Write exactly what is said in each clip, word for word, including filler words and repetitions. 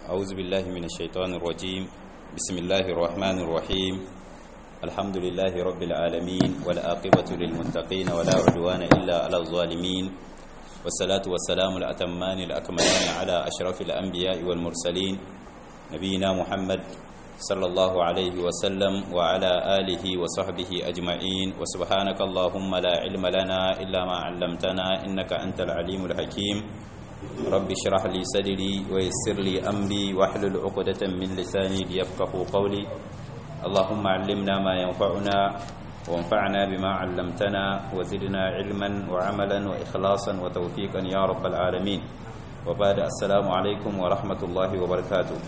أعوذ بالله من الشيطان الرجيم بسم الله الرحمن الرحيم الحمد لله رب العالمين والعاقبة للمتقين ولا عدوان إلا على الظالمين والصلاة والسلام الأتمان الأكملان على أشرف الأنبياء والمرسلين نبينا محمد صلى الله عليه وسلم وعلى آله وصحبه أجمعين وسبحانك اللهم لا علم لنا إلا ما علمتنا إنك أنت العليم الحكيم رب اشرح لي صدري ويسر لي أمري واحلل عقدة من لساني ليفقهوا قولي اللهم علمنا ما ينفعنا وانفعنا بما علمتنا وزدنا علما وعملا وإخلاصا وتوفيقا يا رب العالمين وبعد السلام عليكم ورحمة الله وبركاته.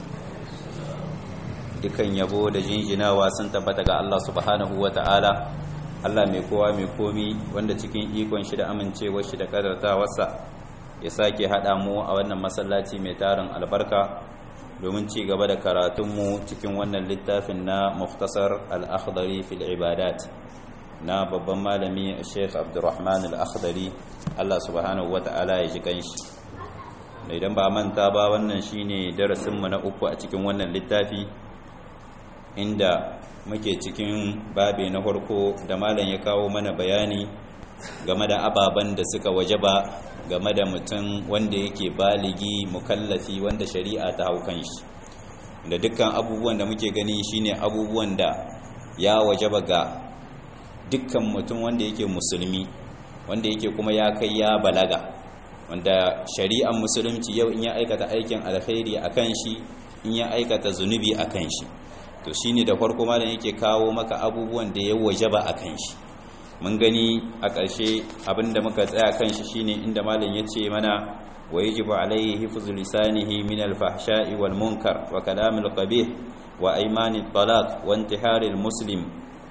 dukan yabo da jinjinawa sun tabbata ga Allah subhanahu wata'ala, Allah mai kowa mai komi wanda cikin ikon shi da amincewar shi da kadartawarsa ya sake hada mu a wannan masallaci mai tarin albarka domin ci gaba da karatunmu cikin wannan littafin na Mukhtasar al-Akhdari fil Ibadat na babban malami Sheikh Abdurrahman al-Akhdari, Allah subhanahu wata'ala ya ji kanshi. Idan ba manta ba, wannan shine darasin mu na uku a cikin wannan littafi, inda muke cikin babi na farko da malam ya kawo mana bayani game da ababen da suka wajaba game da mutum wanda yake baligi mukallafi wanda shari'a ta hau kanshi, da dukkan abubuwan da muke gani shine abubuwan da ya wajaba ga dukkan mutum wanda yake musulmi, wanda yake kuma ya kai ya balaga, wanda shari'ar musulunci yau in ya aikata aikin alkhairi akan shi, in ya aikata zunubi akan shi. To shine da farko malam yake kawo maka abubuwan da ya wajaba akan shi. Mun gani a ƙarshe abinda muka tsaya kan shi shine inda malam yace mana wa yajibu alayhi hifzu lisanihi min al-fahsha'i wal munkar wa kalamil qabih wa aymani talaq wa intiharil muslim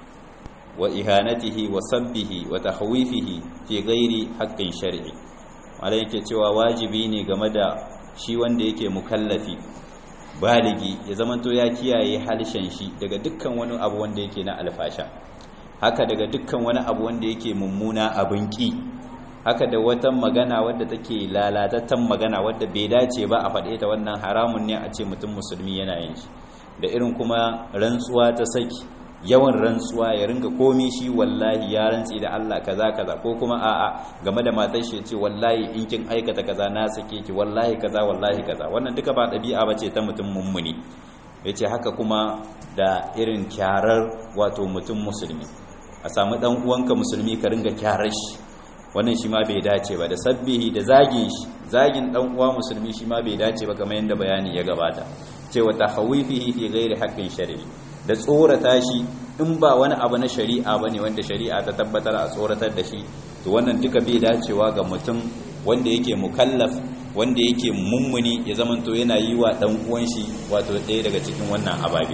wa ihanatihi wa sabbihi wa tahwifihi fi ghairi haqqin shar'i. Malam yake cewa wajibi ne game da shi wanda yake mukallafi baligi ya zamanto ya kiyaye halishan shi daga dukkan wani abu wanda yake na alfasha, haka daga dukkan wani abu wanda yake mummuna abin ki, haka da wata magana wadda take lalatattan magana wadda bai dace ba a faɗe ta, wannan haramun ne a ce mutum musulmi yana yin shi. Da irin kuma rantsuwa ta saki, yawan rantsuwa ya ringa komi shi wallahi ya rantsi da Allah kaza kaza, ko kuma a'a game da matar shi ce wallahi in kin aikata kaza na sake ki, wallahi kaza wallahi kaza. Wannan duka ba ɗabi'a bace ta mutum mummuni. Yace haka kuma da irin kyarar wato mutum musulmi, a samu dan uwanka musulmi ka ringa kyarar shi, wannan shi ma bai dace ba. Da sabbihi, da zagin shi, zagin dan uwa musulmi shi ma bai dace ba, kamar yadda bayani ya gabata cewa tahwifihi fi ghairi haqqin shar'i, da tsorata shi in ba wani abu na shari'a bane wanda shari'a ta tabbatar a tsoratar da shi, to wannan duka bai dacewa ga mutum wanda yake mukallaf, wanda yake mummuni, ya zamanto yana yi wa dan uwan shi wato ɗaya daga cikin wannan ababe.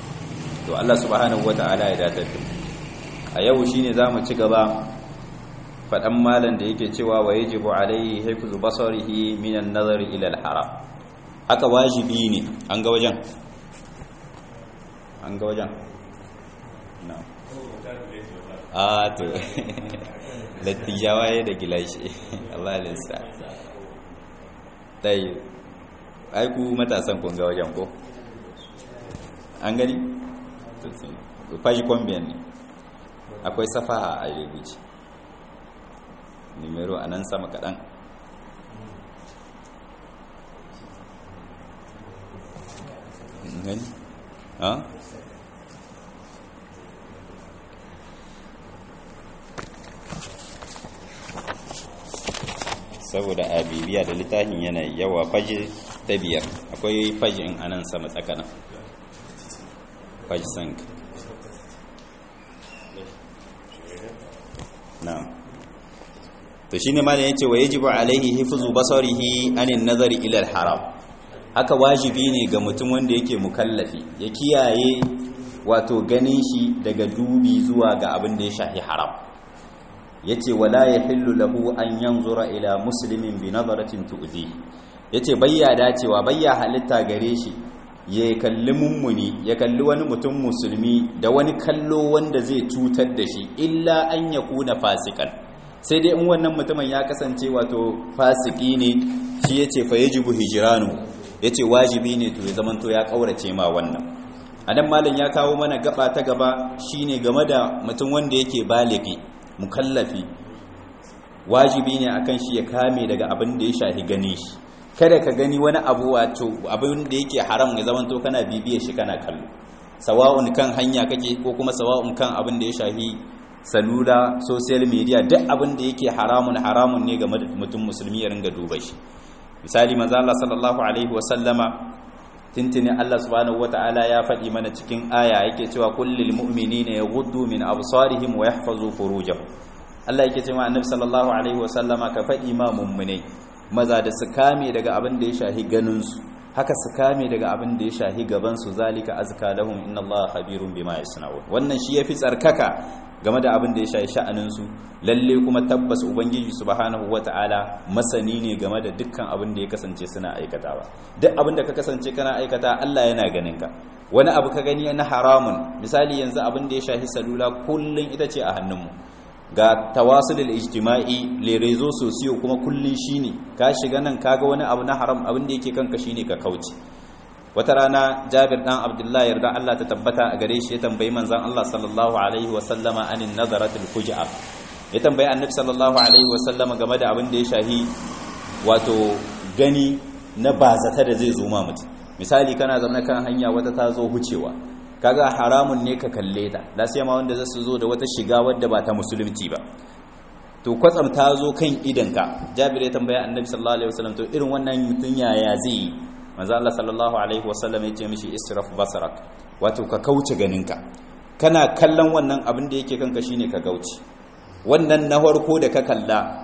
To Allah subhanahu wata'ala ya datar da a yau shine zamu ci gaba fadan malan da yake cewa wa yajibu alayhi hifzu basarihi minan nazari ila al-haram. Haka wajibi ne, an ga wajen an ga wajen na a to lattijawa ya da gilashi Allah ya lissa dai ai ku matasan kun ga wajen ko an gani to faji kombiyan ne, akwai safaha a rubuce numero a nan sama kaɗan. Gani? Ha? Saboda a bibiya da littafin yana yawa, faji ta biyar akwai faji in anan sama tsakanin faji sank na to shine malam yace wa yajibu alaihi hifzu basarihi anin nazari ila al-haram. Haka wajibi ne ga mutum wanda yake mukallafi ya kiyaye wato ganin shi daga dubi zuwa ga abin da ya shafi haram. Yace wala yahillu lahu an yanzura ila muslimin bi nazaratin tu'zi, yace bayya dacewa bayya halitta gare shi ya kalli mummuni, ya kalli wani mutum musulmi da wani kallo wanda zai cutar da shi, illa an yakuna fasikan, sai dai in wannan mutumin ya kasance wato fasiki ne, shi yace fa yajibu hijranu, yace wajibi ne to ya zamanto ya kaurace ma wannan. anan malam ya kawo mana gaba ta gaba shine game da mutum wanda yake baligi mukallafi, wajibi ne akan shi ya kame daga abin da ya shahi gani shi. kada ka gani wani abu wato abin da yake haram ya zamanto kana bibiye shi kana kallo, sawa'un kan hanya kake ko kuma sawa'un kan abin da ya shahi salula, social media, duk abin da yake haramun haramun ne ga mutum musulmi ya ringa duba shi. misali manzo Allah sallallahu alaihi wa sallama tintini Allah subhanahu wataala ya faɗi mana cikin aya yake cewa kullil mu'minina yaghuddu min absarihim wa yahfazu furujahum. Allah yake cewa annabi sallallahu alaihi wa sallama ka faɗi ma mu'minai maza da su kame daga abin da ya shahi ganin su, haka su kame daga abin da ya shahi gaban su, zalika azka lahum inna Allaha khabirun bima yasnaun. wannan shi yafi tsarkaka game da abin da ya shahi sha'anin su, lalle kuma tabbas ubangiji subhanahu wataala masani ne game da dukkan abin da ya kasance suna aikatawa. duk abin da ka kasance kana aikata Allah yana ganin ka. wani abu ka gani na haramun, misali yanzu abin da ya shahi salula kullun ita ce a hannunmu, ga tawasulul ijtima'i le rezo sosiyo kuma kullun shine ka shiga nan kaga wani abu na haram, abin da yake kanka shine ka kauce. wata rana Jabir dan Abdullah yarda Allah ta tabbata a gare shi ya tambayi manzon Allah sallallahu alaihi wa sallama anin nazaratul fujaa, ya tambayi annabi sallallahu alaihi wa sallama game da abin da ya shahi wato gani na bazata da zai zo ma mutum. misali kana zaune kan hanya wata ta zo hucewa, kaga haramun ne ka kalle ta, da sai ma wanda zasu zo da wata shiga wadda ba ta musulunci ba, to kwatsam ta zo kan idanka. Jabir ya tambaya annabi sallallahu alaihi wasallam to irin wannan mutun yaya zai yi? manzo Allah sallallahu alaihi wasallam ya ce mishi israf basarak, wato ka kauce ganinka, kana kallon wannan abin da yake kanka shine ka kauce. wannan na farko da ka kalla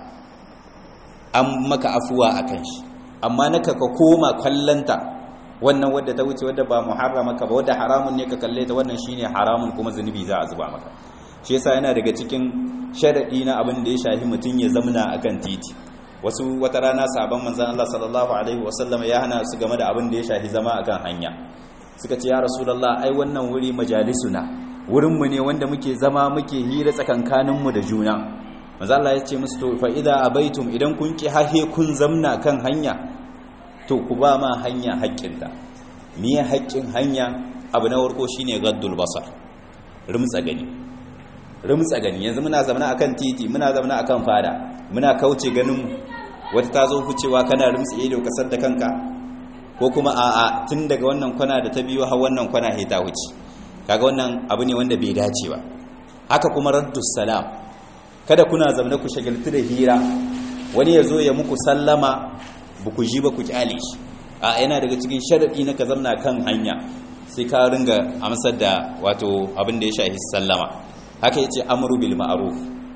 an maka afuwa akan shi, amma naka ka koma kallanta wannan wadda ta wuce wadda ba muharrama ka ba, wadda haramun ne ka kalle ta, wannan shine haramun kuma zunubi za a zuba maka. shi yasa yana daga cikin sharadi na abin da ya shahi mutun ya zamna akan titi. wasu wata rana sahabban manzon Allah sallallahu alaihi wasallam ya hana su game da abin da ya shahi zama akan hanya. suka ce ya rasulullah ai wannan wuri majalisuna, wurin mu ne wanda muke zama muke hira tsakankanin mu da juna. manzon Allah ya ce musu to fa idza abaitum, idan kun ki hahe kun zamna kan hanya to ku ba ma hanya haƙƙinta. miye haƙƙin hanya? abu na farko shine gaddul basar, rumtsa gani. rumtsa gani yanzu muna zamana akan titi, muna zamana akan fada, muna kauce ganin mu, wata ta zo hucewa kana rumtsa ido kasar da kanka, ko kuma a'a tun daga wannan kwana da ta biyo har wannan kwana he ta huce, kaga wannan abu ne wanda bai dace ba. haka kuma raddus salam, kada kuna zamana ku shagaltu da hira, wani ya zo ya muku sallama ba ku ji ba ku kyale shi. a yana daga cikin sharadi na ka zamna kan hanya sai ka ringa amsar da wato abin da ya shafi sallama. haka yace amru bil ma'ruf,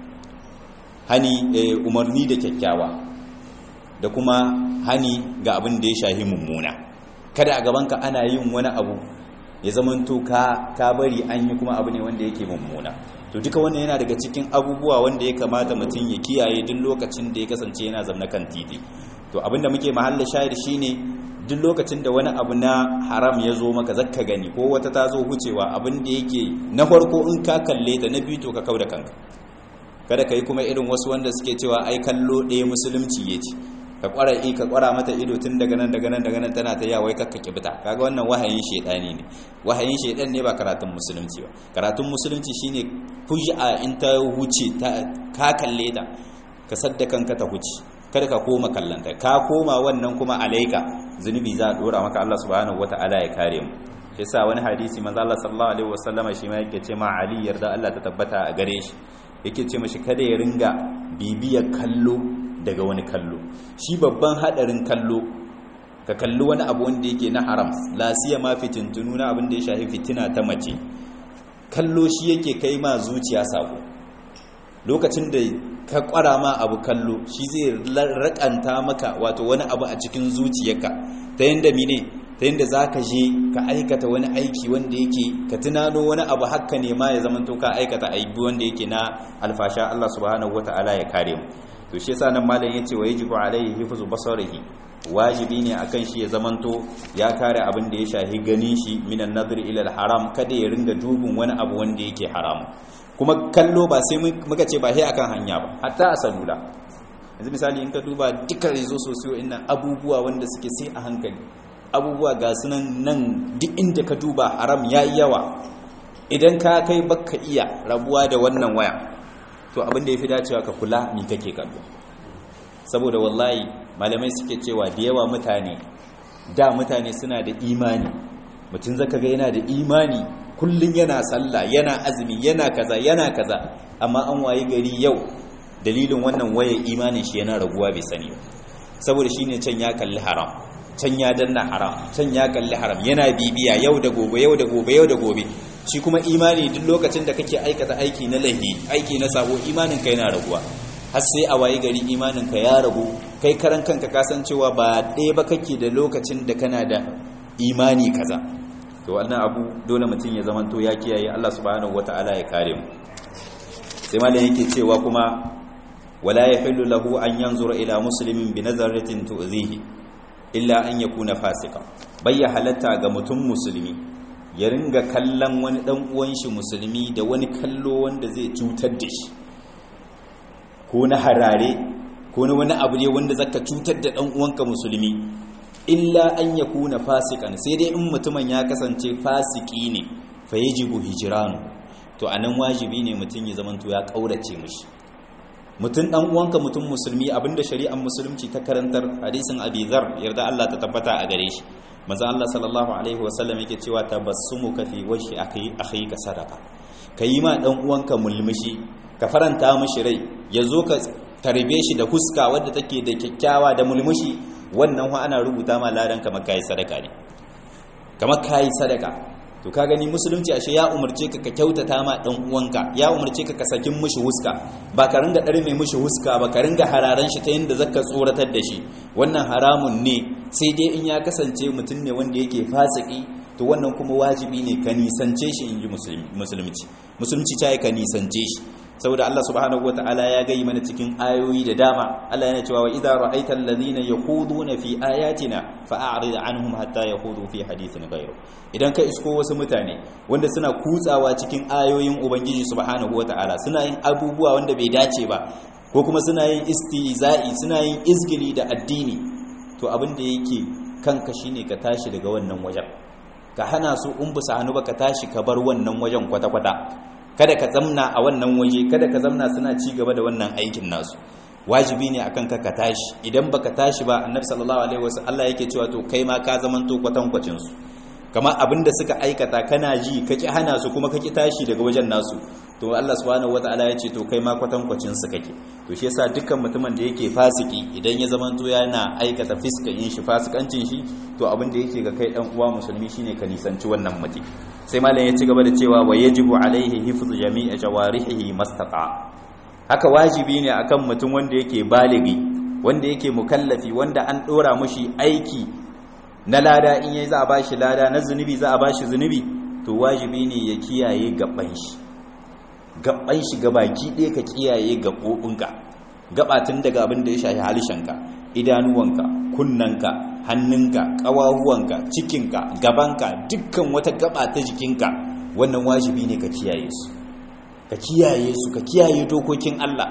hani umarni da kyakkyawa, da kuma hani ga abin da ya shafi mummuna. kada a gabanka ana yin wani abu ya zamanto ka ka bari an yi kuma abu ne wanda yake mummuna. to duka wannan yana daga cikin abubuwa wanda ya kamata mutum ya kiyaye duk lokacin da ya kasance yana zamna kan titi. to abinda muke mahalla shahid shine duk lokacin da wani abu na haram ya zo maka zakka gani, ko wata ta zo hucewa, abin da yake na farko in ka kalle ta, na biyu to ka kauda kanka. kada ka yi kuma irin wasu wanda suke cewa ai kallo ɗaya musulunci ya ce, ka kwara i ka kwara mata ido tun daga nan daga nan daga nan tana ta yawai kakka kibita. kaga wannan wahayin shedani ne, wahayin shedan ne ba karatun musulunci ba. karatun musulunci shine fuji'a in ta huce ta ka kalle ta ka sadda kanka ta huce, kada ka koma kallanta. ka koma wannan kuma alaika zunubi za a dora maka. Allah subhanahu wataala ya kare mu. yasa wani hadisi manzo Allah sallallahu alaihi wasallam shi ma yake ce ma Ali yarda Allah ta tabbata a gare shi, yake ce mashi kada ya ringa bibiyar kallo daga wani kallo. shi babban hadarin kallo ka kalli wani abu wanda yake na haram, lasiya ma fitintunu na abin da ya shafi fitina ta mace. kallo shi yake kai ma zuciya sako. lokacin da ka kwara ma abu kallo, shi zai rakanta maka wato wani abu a cikin zuciyarka, ta yanda mine ta yanda zaka je ka aikata wani aiki wanda yake ka tunano wani abu hakka ne ma ya zamanto ka aikata aiki wanda yake na alfasha. Allah subhanahu wataala ya kare mu. to shi yasa nan malam yace wa yajibu alaihi hifzu basarihi, wajibi ne akan shi ya zamanto ya kare abin da ya shahi ganin shi minan nadri ila haram, kada ya ringa dubin wani abu wanda yake haramu. kuma kallo ba sai muka ce ba sai akan hanya ba, hatta a salula. yanzu misali in ka duba dukkan rezo sosiyo inna abubuwa wanda suke sai a hankali, abubuwa ga sunan nan duk inda ka duba haram yayi yawa. Idan ka kai baka iya rabuwa da wannan waya, to abin da yafi dacewa ka kula ni kake kallo. Saboda wallahi malamai suke cewa da yawa mutane da mutane suna da imani, mutum zaka ga yana da imani kullun yana sallah yana azumi yana kaza yana kaza, amma an wayi gari yau dalilin wannan waya imanin shi yana raguwa bai sani ba. Saboda shine can ya kalli haram, can ya danna haram, can ya kalli haram, yana bibiya yau da gobe yau da gobe yau da gobe. Shi kuma imani duk lokacin da kake aikata aiki na lahi, aiki na sabo, imanin ka yana raguwa, har sai a wayi gari imanin ka ya ragu, kai karan kanka kasancewa ba ɗaya ba kake da lokacin da kana da imani kaza. To wannan abu dole mutum ya zamanto ya kiyaye, Allah subhanahu wataala ya kare mu. Sai malam yake cewa kuma wala yahillu lahu an yanzura ila muslimin bi nazaratin tu'zihi illa an yakuna fasika. Bayya halatta ga mutum musulmi ya ringa kallon wani dan uwan shi musulmi da wani kallo wanda zai cutar da shi, ko na harare ko na wani abu ne wanda zaka cutar da dan uwanka musulmi, illa an yakuna fasikan, sai dai in mutumin ya kasance fasiki ne, fa yajibu hijranu, to anan wajibi ne mutum ya zamanto ya kaurace mishi. Mutum dan uwanka mutum musulmi, abinda shari'ar musulunci ta karantar, hadisin Abi Dharr yarda Allah ta tabbata a gare shi, manzo Allah sallallahu alaihi wasallam yake cewa tabassumuka fi wajhi akhi akhika sadaqa. Kayi ma dan uwanka mulmushi, ka faranta mishi rai, yazo ka tarbe shi da huska wadda take da kyakkyawa da mulmushi, wannan wa ana rubuta ma ladan kamar kai sadaka ne, kamar kai sadaka. To ka gani musulunci ashe ya umarce ka ka kyautata ma dan uwanka, ya umarce ka ka sakin mishi huska, ba ka ringa dare mai mishi huska ba, ka ringa hararan shi ta yanda zaka tsoratar da shi. Wannan haramun ne, sai dai in ya kasance mutum ne wanda yake fasiki, to wannan kuma wajibi ne ka nisance shi, inji musulunci. Musulunci ta yi ka nisance shi, saboda Allah subhanahu wataala ya gayi mana cikin ayoyi da dama. Allah yana cewa wa idza ra'aita alladhina yakhuduna fi ayatina fa'rid anhum hatta yakhudu fi hadithin ghayru. Idan ka isko wasu mutane wanda suna kutsawa cikin ayoyin ubangiji subhanahu wataala, suna yin abubuwa wanda bai dace ba, ko kuma suna yin istihza'i, suna yin izgili da addini, to abin da yake kanka shine ka tashi daga wannan wajen, ka hana su in bisa hannu ba, ka tashi ka bar wannan wajen kwata-kwata. Kada ka zamna a wannan waje, kada ka zamna suna ci gaba da wannan aikin nasu. Wajibi ne akan ka ka tashi. Idan baka tashi ba, annabi sallallahu alaihi wasallam Allah yake cewa to kai ma ka zamanto kwatankwacin su. Kamar abinda suka aikata kana ji ka ki hana su kuma ka ki tashi daga wajen nasu, to Allah subhanahu wataala ya ce to kai ma kwatankwacin su kake. To shi yasa dukkan mutumin da yake fasiki, idan ya zamanto yana aikata fiskan yin shi, fasikancin shi, to abin da yake ga kai dan uwa musulmi shine ka nisanci wannan mutum. Sai malam ya ci gaba da cewa wa yajibu alaihi hifzu jami'i jawarihi mastaqa. Haka wajibi ne akan mutum wanda yake baligi, wanda yake mukallafi, wanda an dora mushi aiki na lada, in yayi za a bashi lada, na zunubi za a bashi zunubi, to wajibi ne ya kiyaye gaban shi. Gaban shi gabaki ɗaya ka kiyaye gabobinka, gabatin daga abin da ya shafi halishanka, idanuwanka, kunnanka, hannunka, ƙawahuwanka, cikinka, gabanka, dukkan wata gaba ta jikinka, wannan wajibi ne ka kiyaye su, ka kiyaye su, ka kiyaye dokokin Allah.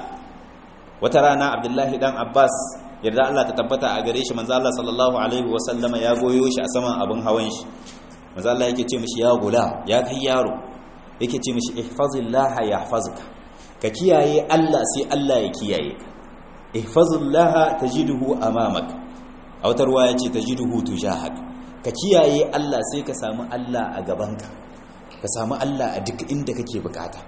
Wata rana Abdullahi dan Abbas yarda Allah ta tabbata a gare shi, manzo Allah sallallahu alaihi wasallama ya goyo shi a saman abin hawan shi. Manzo Allah yake ce mishi ya gula, ya kai yaro, yake ce mishi ihfazillaha yahfazuka, ka kiyaye Allah sai Allah ya kiyaye ka. Ihfazillaha tajiduhu amamak, a wata ruwaya ce tajiduhu tujahak, ka kiyaye Allah sai ka samu Allah a gabanka, ka samu Allah a duk inda kake bukata.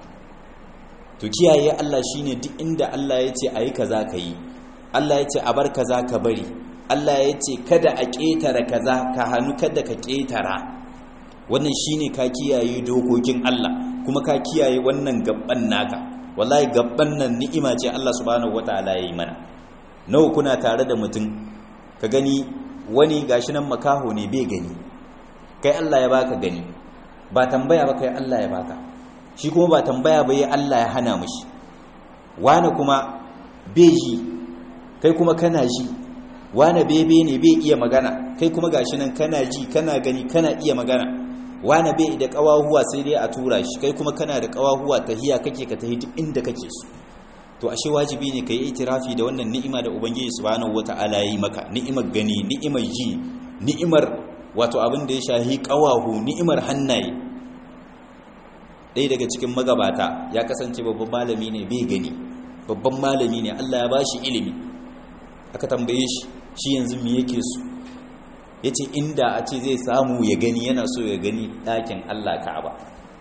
To kiyaye Allah shine duk inda Allah ya ce ayi kaza ka yi, Allah ya ce a bar kaza ka bari, Allah ya ce kada a ƙetara kaza ka hannu kada ka ƙetara. Wannan shine ka kiyaye dokokin Allah, kuma ka kiyaye wannan gabban naka. Wallahi gabban nan ni'ima ce Allah subhanahu wataala ya yi mana. Nawa kuna tare da mutum ka gani wani gashi nan makaho ne bai gani, kai Allah ya baka gani, ba tambaya ba kai Allah ya baka, shi kuma ba tambaya ba ya Allah ya hana mishi. Wani kuma bai ji, kai kuma kana ji. Wani bebe ne bai iya magana, kai kuma gashi nan kana ji, kana gani, kana iya magana. Wani bai da kawahuwa sai dai a tura shi, kai kuma kana da kawahuwa, tahiya kake ka tahi duk inda kake so. To ashe wajibi ne ka yi itirafi da wannan ni'ima da Ubangiji subhanahu wata'ala ya yi maka, ni'imar gani, ni'imar ji, ni'imar wato abin da ya shahi ƙawahu ni'imar hannaye. ɗaya daga cikin magabata ya kasance babban malami ne bai gani, babban malami ne Allah ya bashi ilimi. Aka tambaye shi shi yanzu me yake so, yace inda a ce zai samu ya gani yana so ya gani ɗakin Allah Ka'aba.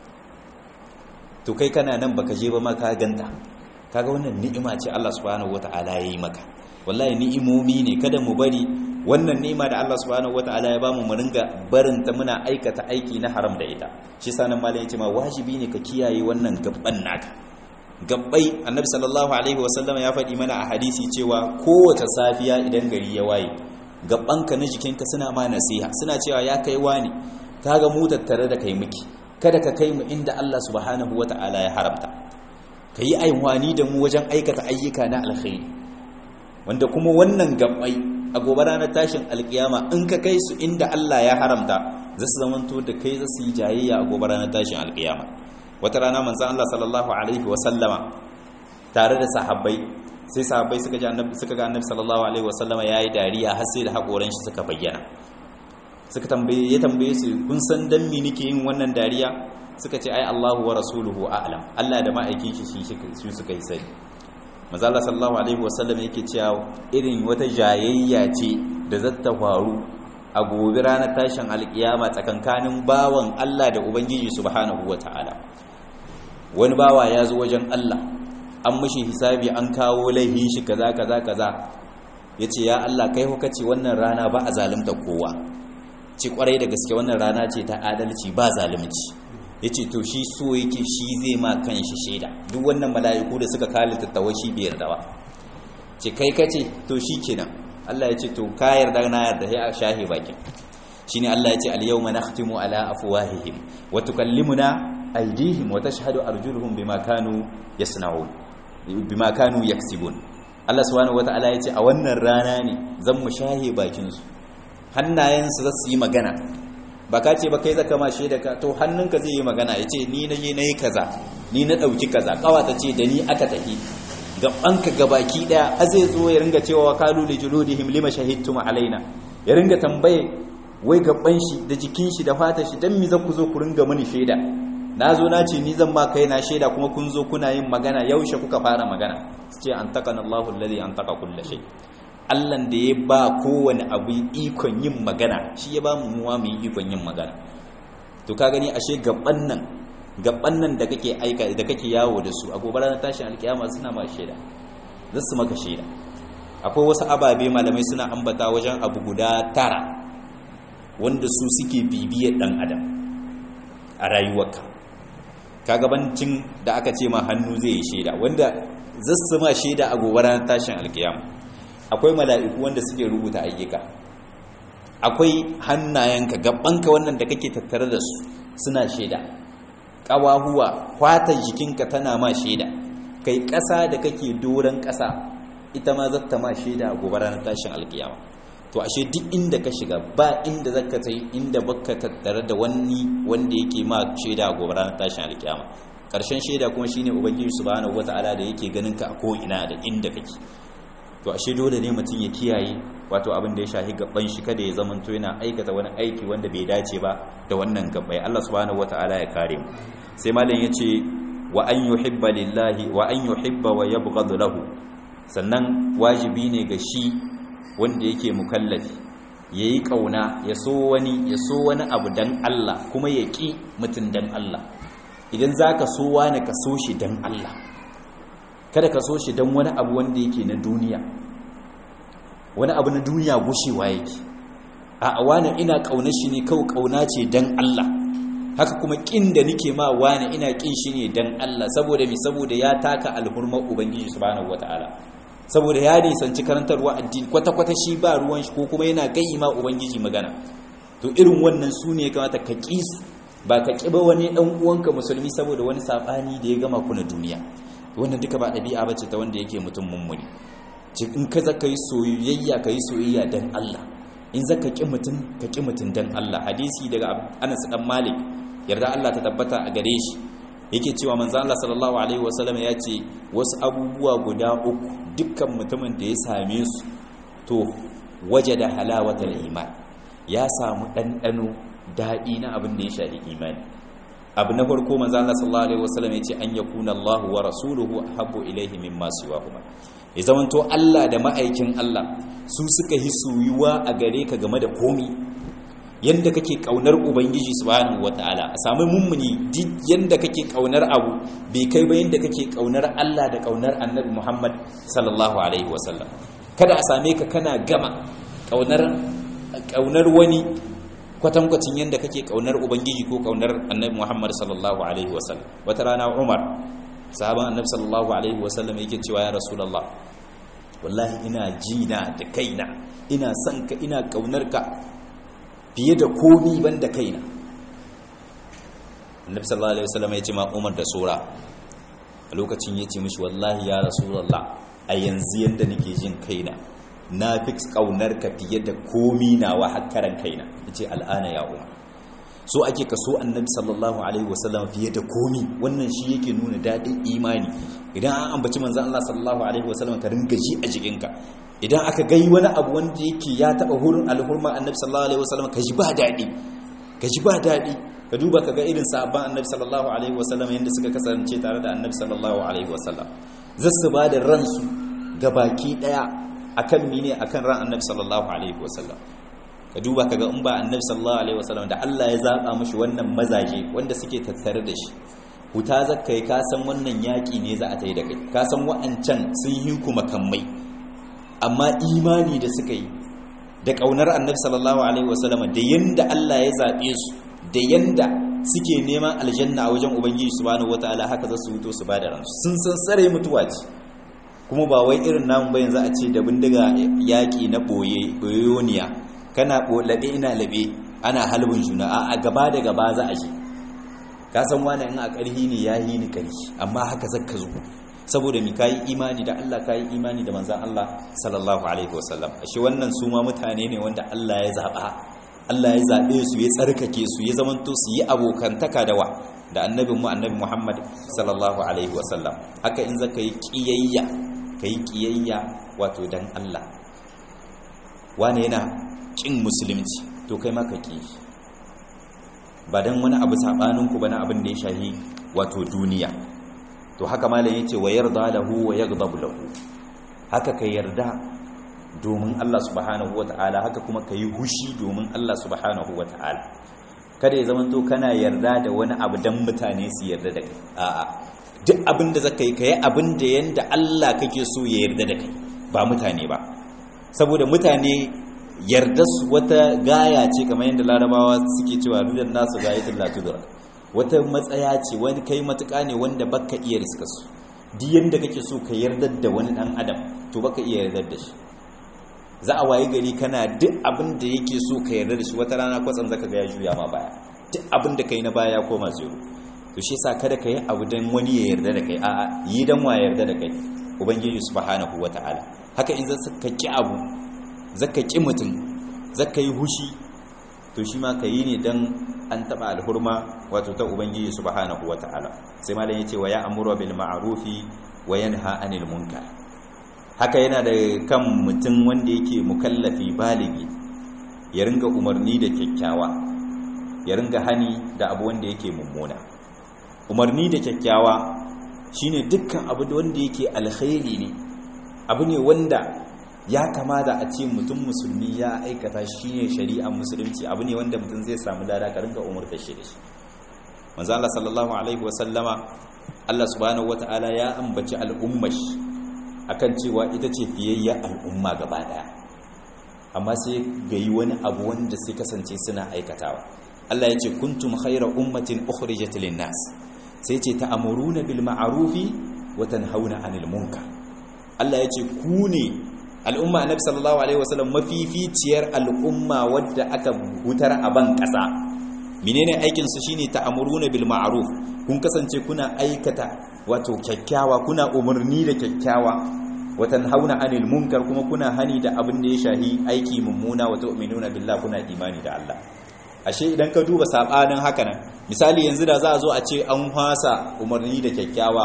To kai kana nan baka je ba ma ka ganta, kaga wannan ni'ima ce Allah subhanahu wata'ala yayi maka. Wallahi ni'imomi ne, kada mu bari wannan ni'ima da Allah subhanahu wata'ala ya bamu mu ringa barin ta muna aikata aiki na haram da ita. Shi sanan malai yace ma wajibi ne ka kiyaye wannan gabban naka. Gabbai Annabi sallallahu alaihi wasallam ya faɗi mana a hadisi cewa kowace safiya idan gari ya waye gabbanka na jikinka suna ma nasiha, suna cewa ya kai wani kaga mu tattare da kai miki, kada ka kai mu inda Allah subhanahu wata'ala ya haramta. Kayi aiwani da mu wajen aikata ayyuka na alkhairi, wanda kuma wannan gabbai a gobe ranar tashin alkiyama in ka kai su inda Allah ya haramta za su zamanto da kai za su yi jayayya a gobe ranar tashin alkiyama. Wata rana manzon Allah sallallahu alaihi wa sallama tare da sahabbai, sai sahabbai suka ji annabi suka ga annabi sallallahu alaihi wa sallama yayi dariya har sai da hakoran shi suka bayyana. Suka tambaye ya tambaye su kun san dan me nake yin wannan dariya? Suka ce ai Allahu wa rasuluhu a'lam, Allah da ma'aikin shi shi suka yi sani. Manzo Allah sallallahu alaihi wa sallam yake cewa irin wata jayayya ce da zata faru a gobe ranar tashin alkiyama tsakankanin bawan Allah da Ubangiji subhanahu wataala. Wani bawa ya zo wajen Allah, an mishi hisabi, an kawo laihin shi kaza kaza kaza, yace ya Allah kai huka ce wannan rana ba a zalunta kowa, ce kwarai da gaske wannan rana ce ta adalci ba zalunci. Yace to shi so yake shi zai ma kanshi shaida, duk wannan mala'iku da suka kale tattawashi biyar dawa, ce kai kace to shikenan. Allah yace to ka yarda na yarda, sai a shahi bakin. Shine Allah yace al yawma nakhtimu ala afwahihim wa tukallimuna aydihim wa tashhadu arjuluhum bima kanu yasna'un bima kanu yaksibun. Allah subhanahu wataala yace a wannan rana ne zan mu shahe bakin su, hannayensu za su yi magana. Ba ka ce ba kai zaka ma shaida ka, to hannunka zai yi magana yace ni naje nayi kaza, ni na dauki kaza, kawata ce da ni aka tafi. Gabanka gabaki daya a zai zo ya ringa cewa kalu li juludihim lima shahidtum alaina, ya ringa tambaye wai gaban shi da jikin shi da fatar shi dan mi za ku zo ku ringa mani shaida. Na zo na ce ni zan ba kai na shaida kuma kun zo kuna yin magana, yaushe kuka fara magana? Su ce an taka Allahu alladhi an taka kulli shay. Allahn da ya ba kowane abu ikon yin magana, shi ya ba mu muwa mu yi ikon yin magana. To ka gani ashe gaban nan gaban nan da kake aika da kake yawo da su a gobe ranar tashin alkiyama suna ma shaida, za su maka shaida. Akwai wasu ababe malamai suna ambata wajen abu guda tara wanda su suke bibiyar dan adam a rayuwarka. Kagabancin da aka ce ma hannu zai yi shaida, wanda za su ma shaida a gobe ranar tashin alkiyama. Akwai mala'iku wanda suke rubuta ayyuka, akwai hannayenka gabanka wannan da kake tattare da su suna shaida, ƙawahuwa kwatar jikinka tana ma shaida, kai ƙasa da kake doron ƙasa ita ma zata ma shaida a gobe ranar tashin alkiyama. To ashe duk inda ka shiga ba inda zaka tai inda baka tattare da wani wanda yake ma shaida a gobe ranar tashin alkiyama. Ƙarshen shaida kuma shine Ubangiji subhanahu wataala da yake ganin ka a ko ina da inda kake. To ashe dole ne mutum ya kiyaye wato abin da ya shahi gaban shi, kada ya zamanto yana aikata wani aiki wanda bai dace ba da wannan gabai. Allah subhanahu wataala ya kare mu. Sai malam yace wa an yuhibba lillahi wa an yuhibba wa yabghad lahu. Sannan wajibi ne ga shi wanda yake mukallafi yayi kauna, ya so wani ya so wani abu dan Allah kuma ya ki mutun dan Allah. Idan zaka so wani ka so shi dan Allah, kada ka so shi don wani abu wanda yake na duniya. Wani abu na duniya gushewa yake, a wani ina ƙaunar shi ne kawai ƙauna ce don Allah. Haka kuma ƙin da nike ma wani ina ƙin shi ne don Allah, saboda mi saboda ya taka alhurmar Ubangiji subhanahu wataala, saboda ya nisanci karantarwa addini kwata-kwata shi ba ruwan shi, ko kuma yana gayi ma Ubangiji magana. To irin wannan su ne ya kamata ka ƙi su, ba ka ƙi ba wani ɗan uwanka musulmi saboda wani saɓani da ya gama ku na duniya. Wannan duka ba ɗabi'a bace ta wanda yake mutum mummuni. In ka zaka yi soyayya ka yi soyayya dan Allah, in zaka ƙi mutum ka ƙi mutum dan Allah. Hadisi daga Anas dan Malik, yarda Allah ta tabbata a gare shi, yake cewa manzo Allah sallallahu alaihi wasallam ya ce wasu abubuwa guda uku dukkan mutumin da ya same su to wajada halawatul iman, ya samu ɗanɗano daɗi na abin da ya shafi imani. Abu na farko manzo Allah sallallahu alaihi wasallam yace an yakuna Allahu wa rasuluhu ahabbu ilayhi mimma siwahuma, ya zamanto Allah da ma'aikin Allah su suka hi soyuwa a gare ka game da komi. Yanda kake kaunar ubangiji subhanahu wataala, a samu mummuni duk yanda kake kaunar abu bai kai ba yanda kake kaunar Allah da kaunar Annabi Muhammad sallallahu alaihi wasallam. Kada a same ka kana gama kaunar kaunar wani kwatankwacin yanda kake kaunar ubangiji ko kaunar Annabi Muhammad sallallahu alaihi wasallam. Wata rana Umar, sahaban Annabi sallallahu alaihi wasallam, yake cewa ya Rasulullah, wallahi ina jina da kaina, ina son ka, ina kaunar ka fiye da komi banda kaina. Annabi sallallahu alaihi wasallam ya ce ma Umar da sura a lokacin ya ce mishi, wallahi ya Rasulullah, a yanzu yanda nake jin kaina na fi kaunar ka fiye da komi nawa hakkaran kaina. Yace al'ana ya Umar. So ake kaso Annabi sallallahu alaihi wasallam fiye da komi. Wannan shi yake nuna dadin imani. Idan an ambaci manzon Allah sallallahu alaihi wasallam ka ringa ji a jikinka. Idan aka gai wani abu wanda yake ya taba hurin alhurma Annabi sallallahu alaihi wasallam ka ji ba dadi, ka ji ba dadi. Ka duba ka ga irin sahabban Annabi sallallahu alaihi wasallam yanda suka kasance tare da Annabi sallallahu alaihi wasallam, zasu ba da ransu gabaki daya akan mine akan ran Annabi sallallahu alaihi wasallam. Ka duba ka ga in ba Annabi sallallahu alaihi wasallam da Allah ya zaba mishi wannan mazaje wanda suke tattare da shi, huta zakkai ka san wannan yaki ne za a tai da kai, ka san wa'ancan sun yi kuma kammai, amma imani da suka yi da kaunar Annabi sallallahu alaihi wasallam da yanda Allah ya zabe su da yanda suke neman aljanna a wajen ubangiji subhanahu wataala, haka za su wuto su bada ransu. Sun san sare mutuwa ce, kuma ba wai irin namu ba yanzu a ce da bindiga yaki na boye boyoniya, kana labe ina labe ana halbin juna. A gaba da gaba za a je, ka san wani in a ƙarhi ne ya yi ni ƙarhi, amma haka zaka zo saboda mi kayi imani da Allah, kayi imani da manzon Allah sallallahu alaihi wasallam. Ashe wannan su ma mutane ne wanda Allah ya zaba, Allah ya zabe su, ya tsarkake su, ya zamanto su yi abokantaka da wa da annabin mu annabi Muhammad sallallahu alaihi wasallam. Haka in zaka yi kiyayya, kai kiyayya wato dan Allah. Wani yana kin musulunci, to kai ma ka ki, ba dan wani abu sabaninku ba na abin da ya shahi wato duniya. To haka malam yace wa yarda lahu wa yaghdab lahu, haka ka yarda domin Allah subhanahu wataala, haka kuma kai hushi domin Allah subhanahu wataala. Kada ya zama to kana yarda da wani abu dan mutane su yarda da kai. A'a, duk abin da zaka yi kai abin da yanda Allah kake so ya yarda da kai, ba mutane ba. Saboda mutane yarda su wata gaya ce, kamar yadda Larabawa suke cewa rudan nasu gayatul la tudrak, wata matsaya ce, wani kai matuƙa ne wanda baka iya riska su. Duk yanda kake so ka yarda da wani dan adam, to baka iya yarda da shi. Za a waye gari kana duk abin da yake so ka yarda da shi, wata rana kwatsam zaka ga ya juya ma baya. Duk abin da kai na baya ya koma zero. To shi yasa kada ka yi abu dan wani ya yarda da kai, a'a yi dan wa yarda da kai, ubangiji subhanahu wataala. Haka in zaka ki abu, zaka ki mutum, zaka yi hushi, to shi ma ka yi ne dan an taba alhurma wato ta ubangiji subhanahu wataala. Sai malam yace wa ya'muru bil ma'rufi wa yanha 'anil munkar. Haka yana da kan mutum wanda yake mukallafi baligi, ya ringa umarni da kyakkyawa, ya ringa hani da abu wanda yake mummuna. Umarni da kyakkyawa shine dukkan abu wanda yake alkhairi ne, abu ne wanda ya kamata a ce mutum musulmi ya aikata, shine shari'ar musulunci, abu ne wanda mutum zai samu lada, ka ringa umurta shi da shi. Manzo Allah sallallahu alaihi wasallama, Allah subhanahu wataala ya ambaci al'ummar akan cewa ita ce fiyayya al'umma gaba daya, amma sai ga yi wani abu wanda sai kasance suna aikatawa. Allah ya ce kuntum khayra ummatin ukhrijat lin-nas, sai ce ta'muruna bil ma'rufi wa tanhauna 'anil munkar. Allah ya ce ku ne al'umma annabi sallallahu alaihi wasallam mafificiyar al'umma wadda aka hutar a ban kasa. Menene aikin su? shine ta'muruna bil ma'ruf, kun kasance kuna aikata wato kyakkyawa, kuna umarni da kyakkyawa, watan hauna anil munkar, kuma kuna hani da abin da ya shahi aiki mummuna, wa tu'minuna billah, kuna imani da Allah. Ashe idan ka duba sabanin haka nan, misali yanzu da za a zo a ce an hasa umarni da kyakkyawa,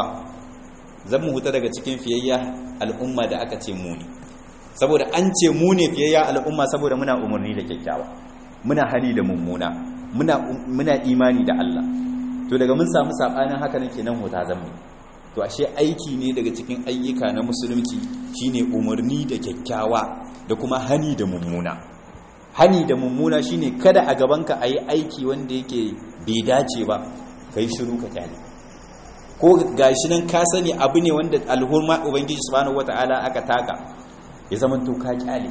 zan mu huta daga cikin fiyayya al'umma da aka ce mu ne, saboda an ce mu ne fiyayya al'umma saboda muna umarni da kyakkyawa. muna hani da mummuna muna muna imani da Allah to daga mun samu sabanin haka nake nan hota zammu to ashe aiki ne daga cikin ayyuka na musulunci shine umarni da kyakkyawa da kuma hani da mummuna hani da mummuna shine kada a gabanka ayi aiki wanda yake bai dace ba kai shiru ka kyale ko gashi nan ka sani abu ne wanda alhurma ubangiji subhanahu wataala aka taka ya zama to ka kyale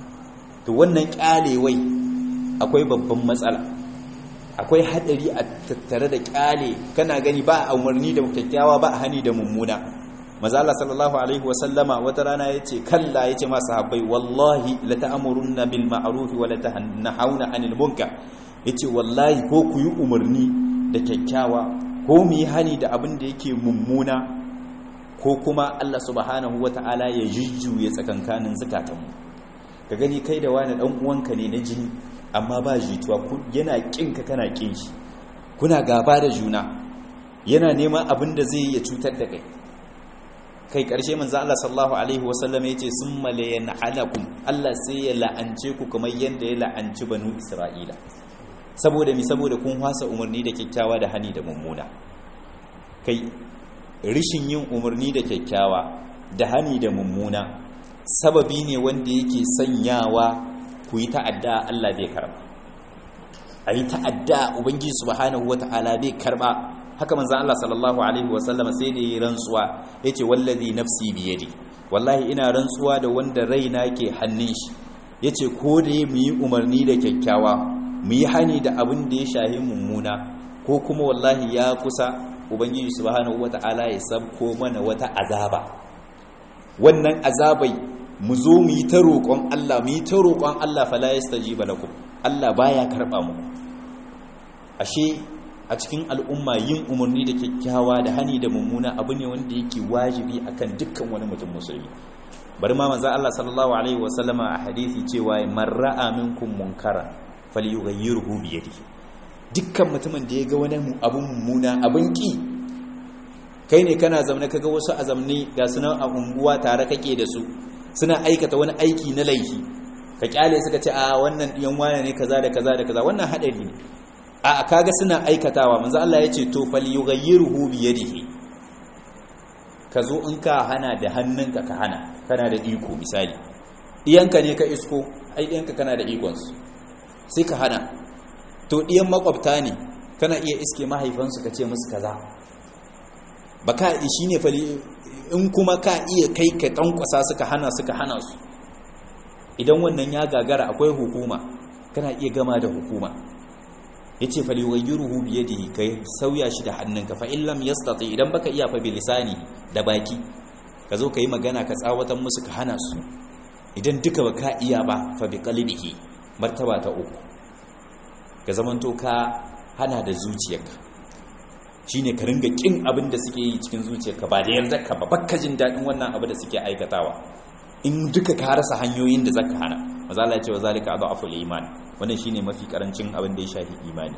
to wannan kyalewai akwai babban matsala akwai hadari a tattare da kyale kana gani ba a umarni da kyakkyawa ba a hani da mummuna manzo Allah sallallahu alaihi wasallama wata rana yace kalla yace ma sahabbai wallahi la ta'muruna bil ma'ruf wa la tanhauna 'anil munkar yace wallahi ko ku yi umarni da kyakkyawa ko mu yi hani da abin da yake mummuna ko kuma Allah subhanahu wata'ala ya jujjuye tsakankanin zakatanmu ka gani kai da wani dan uwanka ne na jini amma ba jituwa yana kinka kana kin shi kuna gaba da juna yana neman abin da zai ya cutar da kai kai karshe manzo Allah sallallahu alaihi wasallam yace summa la yanhalakum Allah sai ya la'ance ku kamar yanda ya la'anci banu Isra'ila saboda mi saboda kun hasa umarni da kyakkyawa da hani da mummuna kai rishin yin umarni da kyakkyawa da hani da mummuna sababi ne wanda yake sanyawa ku yi ta'adda Allah bai karba ayi ta'adda ubangiji subhanahu wataala bai karba haka manzo Allah sallallahu alaihi wasallam sai da yi rantsuwa yace wallazi nafsi biyadi wallahi ina rantsuwa da wanda raina ke hannun shi yace ko da mu yi umarni da kyakkyawa mu yi hani da abin da ya shahi mummuna ko kuma wallahi ya kusa ubangiji subhanahu wata'ala ya sabko mana wata azaba wannan azabai mu zo mu yi ta roƙon Allah mu yi ta roƙon Allah fala yastajiba lakum Allah baya karba mu ashe a cikin al'umma yin umarni da kyakkyawa da hani da mummuna abu ne wanda yake wajibi akan dukkan wani mutum musulmi bari ma manzo Allah sallallahu alaihi wasallama a hadisi cewa man ra'a minkum munkara falyughayyirhu bi yadihi dukkan mutumin da ya ga wani abun mummuna abun ki kai ne kana zaune kaga wasu azamni ga sunan a unguwa tare kake da su suna aikata wani aiki na laifi ka kyale suka ce a wannan diyan wane ne kaza da kaza da kaza wannan hadari ne a kaga suna aikatawa manzo Allah ya ce to falyughayyirhu bi yadihi ka zo in ka hana da hannunka ka hana kana da iko misali diyanka ne ka isko ai diyanka kana da ikon su sai ka hana to diyan makwabta ne kana iya iske mahaifansu ka ce musu kaza baka shine fali in kuma ka iya kai ka tankwasa suka hana suka hana su idan wannan ya gagara akwai hukuma kana iya gama da hukuma yace fali yughayyiruhu bi yadihi kai sauya shi da hannunka fa in lam yastati idan baka iya fa bi lisani da baki ka zo kai magana ka tsawatan musu ka hana su idan duka baka iya ba fa bi qalbihi martaba ta uku ka zamanto ka hana da zuciyarka shine ka ringa kin abin da suke yi cikin zuciyarka ba da yarda ka ba bakka jin dadin wannan abu da suke aikatawa in duka ka rasa hanyoyin da zaka hana maza Allah ya ce wa zalika adaful iman wannan shine mafi karancin abin da ya shafi imani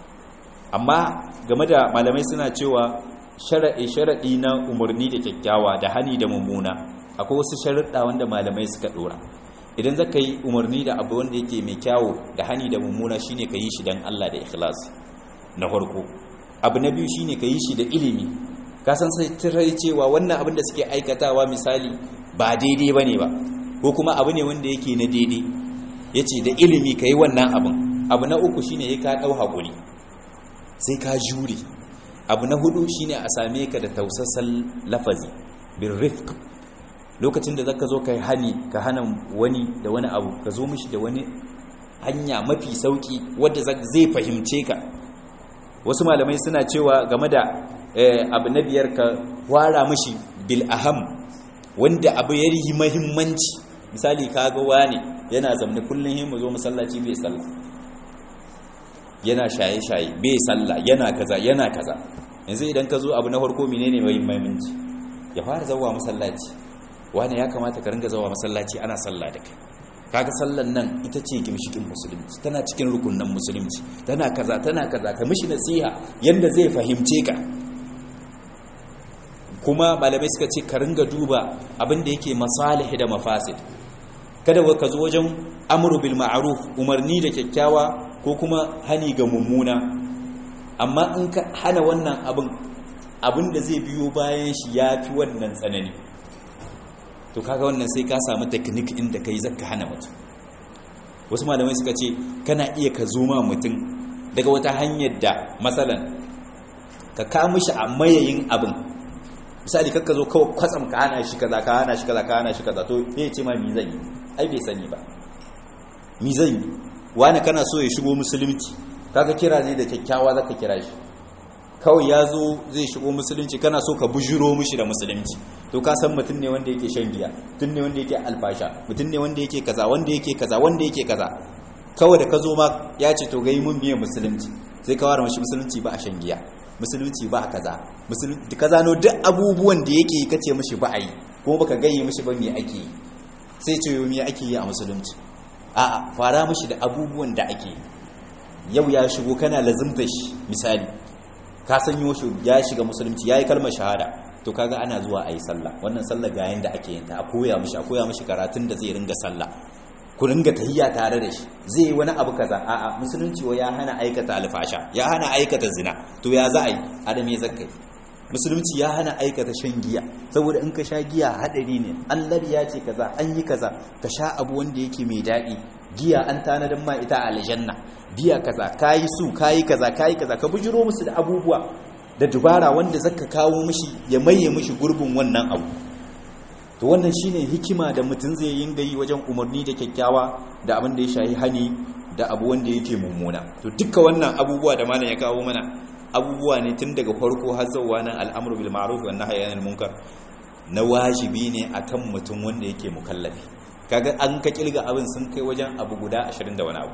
amma game da malamai suna cewa sharadi sharadi na umarni da kyakkyawa da hani da mummuna akwai wasu sharuɗa wanda malamai suka dora idan zaka yi umarni da abu wanda yake mai kyawu da hani da mummuna shine ka yi shi dan Allah da ikhlas na farko abu na biyu shine ka yi shi da ilimi ka san sai tirai cewa wannan abin da suke aikatawa misali ba daidai bane ba ko kuma abu ne wanda yake na daidai yace da ilimi kai wannan abin abu na uku shine ya ka dau hakuri sai ka jure abu na hudu shine a same ka da tausassan lafazi bil rifq lokacin da zaka zo kai hani ka hana wani da wani abu ka zo mishi da wani hanya mafi sauki wanda zai fahimce ka wasu malamai suna cewa game da abu na biyar ka wara mishi bil aham wanda abu ya yi muhimmanci misali kaga wani yana zamne kullun yin mu zo masallaci bai sallah yana shaye-shaye bai sallah yana kaza yana kaza yanzu idan ka zo abu na farko menene mai muhimmanci ya fara zawa masallaci wani ya kamata ka ringa zawa masallaci ana sallah da kai kaga sallan nan ita ce gimshikin musulunci tana cikin rukunin musulunci tana kaza tana kaza ka mishi nasiha yanda zai fahimce ka kuma malamai suka ce ka ringa duba abin da yake masalih da mafasid kada ka zo wajen amru bil ma'ruf umarni da kyakkyawa ko kuma hani ga mummuna amma in ka hana wannan abin abin da zai biyo bayan shi yafi wannan tsanani to kaga wannan sai ka samu technique inda kai zaka hana mutum. Wasu malamai suka ce kana iya ka zo ma mutum daga wata hanyar da matsalan ka ka mishi a mayayin abin misali kakka zo kawai kwatsam ka hana shi kaza ka hana shi kaza ka hana shi kaza to ya ce ma mi zan yi ai bai sani ba mi zan yi wani kana so ya shigo musulunci kaga kira ne da kyakkyawa zaka kira shi kawai ya zo zai shigo musulunci kana so ka bujiro mishi da musulunci to ka san mutum ne wanda yake shan giya mutum ne wanda yake alfasha mutum ne wanda yake kaza wanda yake kaza wanda yake kaza kawai da ka zo ma ya ce to gai mun biye musulunci sai ka ware mashi musulunci ba a shan giya musulunci ba a kaza musulunci kaza no duk abubuwan da yake kace mishi ba a yi kuma baka gaye mishi ba me ake yi sai ce yo me ake yi a musulunci a'a fara mishi da abubuwan da ake yi yau ya shigo kana lazimta shi misali ka san yo shi ya shiga musulunci yayi kalmar shahada to kaga ana zuwa ayi sallah wannan sallah ga yanda ake yin ta a koya mishi a koya mishi karatun da zai ringa sallah ku ringa tahiyya tare da shi zai yi wani abu kaza a'a musulunci wa ya hana aikata alfasha ya hana aikata zina to ya za a yi adami zakkai musulunci ya hana aikata shan giya saboda in ka sha giya hadari ne Allah ya ce kaza an yi kaza ka sha abu wanda yake mai daɗi giya an tanadin ma ita aljanna biya kaza kayi su kayi kaza kayi kaza ka bujiro musu da abubuwa da dubara wanda zaka kawo mishi ya maye mishi gurbin wannan abu to wannan shine hikima da mutum zai yin gayi wajen umarni da kyakkyawa da abin da ya shahi hani da abu wanda yake mummuna to duka wannan abubuwa da malam ya kawo mana abubuwa ne tun daga farko har zuwa nan al'amru bil ma'ruf wan nahyi anil munkar na wajibi ne akan mutum wanda yake mukallafi kaga an ka kilga abin sun kai wajen abu guda ashirin da wani abu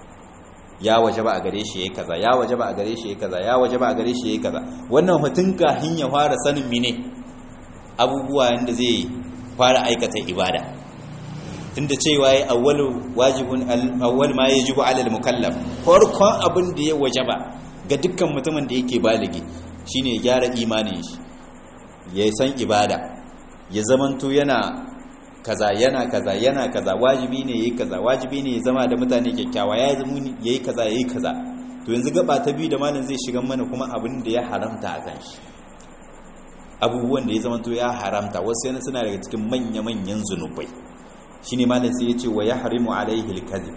ya wajaba a gare shi yayi kaza ya wajaba a gare shi yayi kaza ya wajaba a gare shi yayi kaza wannan hutun kahin ya fara sanin mine abubuwa yanda zai fara aikata ibada tunda cewa yayi awwalu wajibun awwal ma yajibu ala al mukallaf farkon abin da ya wajaba ga dukkan mutumin da yake baligi shine ya gyara imanin shi ya san ibada ya zamanto yana kaza yana kaza yana kaza wajibi ne yayi kaza wajibi ne ya zama da mutane kyakkyawa ya zama yayi kaza yayi kaza to yanzu gaba ta biyu da malam zai shiga mana kuma abin da ya haramta a kan shi abubuwan da ya zamanto ya haramta wasu yana suna daga cikin manya manyan zunubai shine malam sai ya ce wa yahrimu alaihi alkazib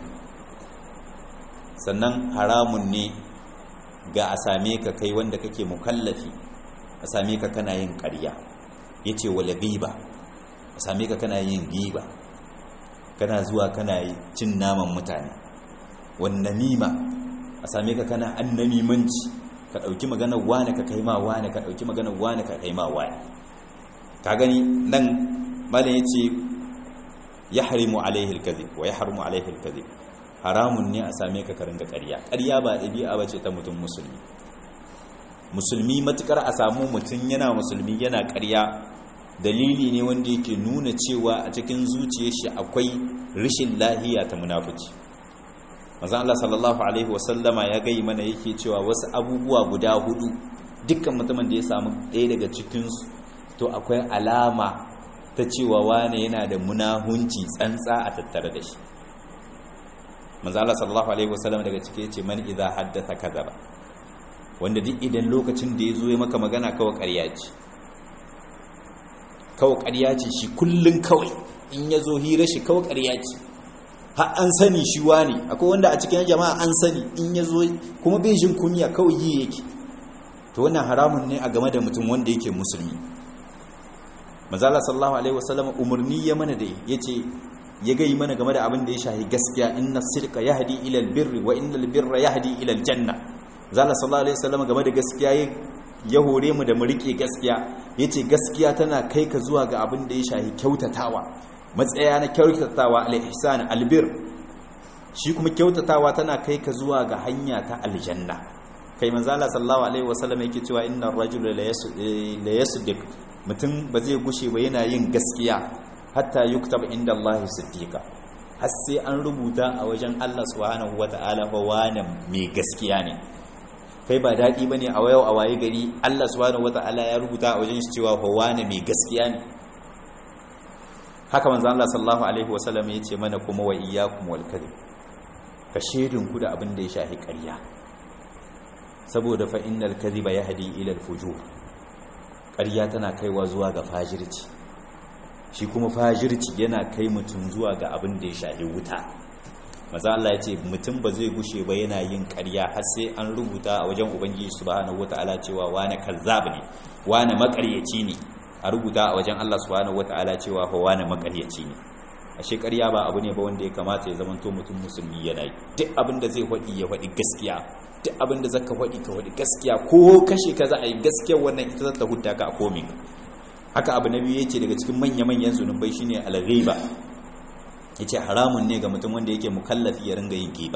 sannan haramun ne ga a same ka kai wanda kake mukallafi a same ka kana yin ƙarya yace wala ghiba a same ka kana yin ghiba kana zuwa kana cin naman mutane wan namima a same ka kana annamimanci ka dauki maganar wani ka kai ma wani ka dauki maganar wani ka kai ma wani ka gani nan malam yace yahrimu alaihi alkazib wa yahrimu alaihi alkazib haramun ne a same ka ka ringa ƙarya ƙarya ba ɗabi'a bace ta mutum musulmi musulmi matukar a samu mutum yana musulmi yana ƙarya dalili ne wanda yake nuna cewa a cikin zuciyar shi akwai rishin lahiya ta munafici manzon Allah sallallahu alaihi wasallama ya gai mana yake cewa wasu abubuwa guda hudu dukkan mutumin da ya samu ɗaya daga cikin su to akwai alama ta cewa wane yana da munahunci tsantsa a tattare da shi manzo Allah sallallahu alaihi wasallam daga cike yace man idza haddatha kadhaba wanda duk idan lokacin da yazo ya maka magana kawai ƙarya ce kawai ƙarya ce shi kullun kawai in yazo hira shi kawai ƙarya ce har an sani shi wani akwai wanda a cikin jama'a an sani in yazo kuma bai jin kunya kawai yi yake to wannan haramun ne a game da mutum wanda yake musulmi manzo Allah sallallahu alaihi wasallam umurni ya mana da yace ya gai mana game da abin da ya shahi gaskiya inna sirqa yahdi ila albirri wa innal birra yahdi ila aljanna zalla sallallahu alaihi wasallam game da gaskiya ya hore mu da mu rike gaskiya yace gaskiya tana kai ka zuwa ga abin da ya shahi kyautatawa matsaya na kyautatawa al-ihsan albir shi kuma kyautatawa tana kai ka zuwa ga hanya ta aljanna kai manzo Allah sallallahu alaihi wasallam yake cewa innar rajula la yasdiq mutum ba zai gushe ba yana yin gaskiya hatta yuktaba inda Allah siddiqa har sai an rubuta a wajen Allah subhanahu wataala fa wani mai gaskiya ne kai ba dadi bane a wayo a waye gari Allah subhanahu wataala ya rubuta a wajen shi cewa fa wani mai gaskiya ne haka manzo Allah sallallahu alaihi wasallam ya ce mana kuma wa iyyakum wal kadhib ka shedin ku da abin da ya shahi ƙarya saboda fa innal kadhiba yahdi ila al fujur ƙarya tana kaiwa zuwa ga fajirci shi kuma fajirci yana kai mutum zuwa ga abin da ya shahi wuta maza Allah ya ce mutum ba zai gushe ba yana yin ƙarya har sai an rubuta a wajen ubangiji subhanahu wataala cewa wani kazzab ne wani maƙaryaci ne a rubuta a wajen Allah subhanahu wataala cewa fa wani maƙaryaci ne ashe ƙarya ba abu ne ba wanda ya kamata ya zamanto mutum musulmi yana yi duk abin da zai faɗi ya faɗi gaskiya duk abin da zaka faɗi ka faɗi gaskiya ko kashe ka za a yi gaskiyar wannan ita za ta hudda ka a komin haka abu na biyu yace daga cikin manya-manyan zunubai shine al-ghiba yace haramun ne ga mutum wanda yake mukallafi ya ringa yin giba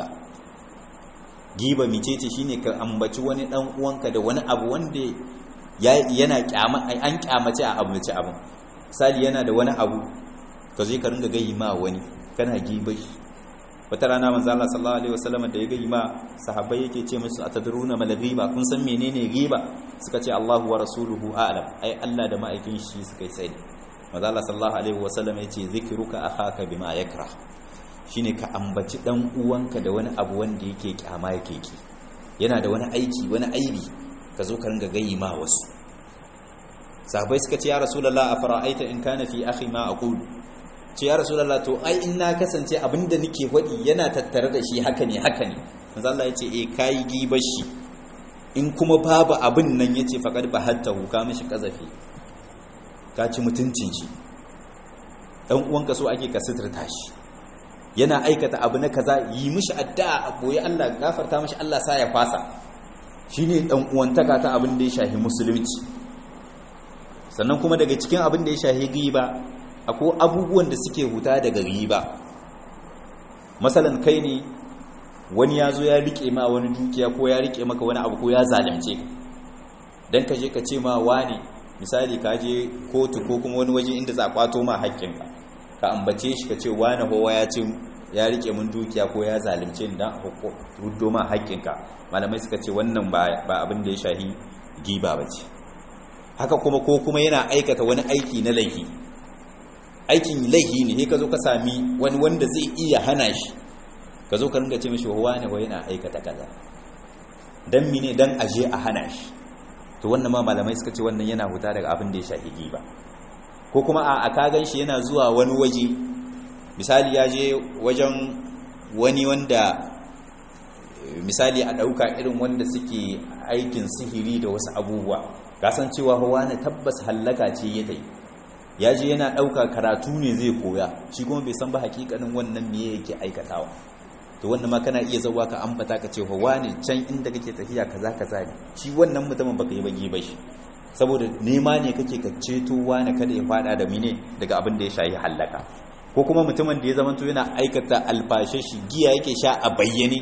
giba micece shine ka ambaci wani dan uwanka da wani abu wanda yana kyama an kyamace a abuce abin misali yana da wani abu ka zai ka ringa gayi ma wani kana giba shi wata rana manzo Allah sallallahu alaihi wasallam da ya gayi ma sahabbai yake ce musu atadruna mal ghiba kun san menene ghiba suka ce Allahu wa rasuluhu a'lam ai Allah da ma'aikin shi suka yi sai manzo Allah sallallahu alaihi wasallam yace zikruka akhaka bima yakrah shine ka ambaci dan uwanka da wani abu wanda yake kyama yake ki yana da wani aiki wani aibi ka zo ka ringa gayi ma wasu sahabbai suka ce ya rasulullah afara'aita in kana fi akhi ma aqulu ce ya rasulullah to ai in na kasance abinda nake faɗi yana tattare da shi haka ne haka ne manzo Allah yace eh kai gibar shi in kuma babu abin nan yace faqad bahattahu ka mishi kazafi ka ci mutuncin shi dan uwanka so ake ka sitirta shi yana aikata abu na kaza yi mishi addu'a boye Allah gafarta mishi Allah sa ya fasa shine dan uwantaka ta abin da ya shahi musulunci sannan kuma daga cikin abin da ya shahi giba akwai abubuwan da suke huta daga riba masalan kai ne wani ya zo ya rike ma wani dukiya ko ya rike maka wani abu ko ya zalunce dan ka je ka ce ma wani misali ka je kotu ko kuma wani waje inda za a kwato ma haƙƙinka ka ambace shi ka ce wani hawa ya ce ya rike mun dukiya ko ya zalunce ni dan huddo ma haƙƙinka malamai suka ce wannan ba abin da ya shahi giba bace haka kuma ko kuma yana aikata wani aiki na laifi aikin laihi ne ka zo ka sami wani wanda zai iya hana shi ka zo ka ringa ce mishi wa ne wa yana aikata kaza dan mine dan aje a hana shi to wannan ma malamai suka ce wannan yana huta daga abin da ya shahi giba ko kuma a ka gan shi yana zuwa wani waje misali ya je wajen wani wanda misali a dauka irin wanda suke aikin sihiri da wasu abubuwa kasancewa hawa ne tabbas hallaka ce ya tai ya je yana ɗauka karatu ne zai koya shi kuma bai san ba hakikanin wannan me yake aikatawa to wannan ma kana iya zauwa ka ambata ka ce hawa ne can inda kake tafiya kaza kaza ne shi wannan mutumin baka yi bagi ba shi saboda nema ne kake ka ceto wani kada ya fada da mine daga abin da ya shayi hallaka ko kuma mutumin da ya zama to yana aikata alfashe shi giya yake sha a bayyane